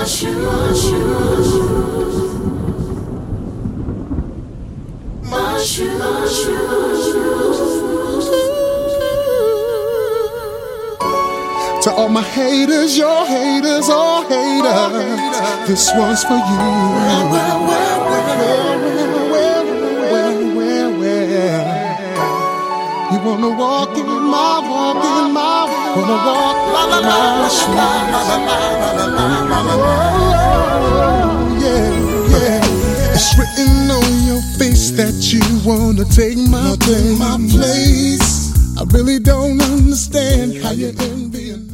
To all my haters, your haters, all haters, this one's for you. You wanna walk in my, wanna walk my shoes. Yeah. It's written on your face that you wanna take my place. I really don't understand how you envy.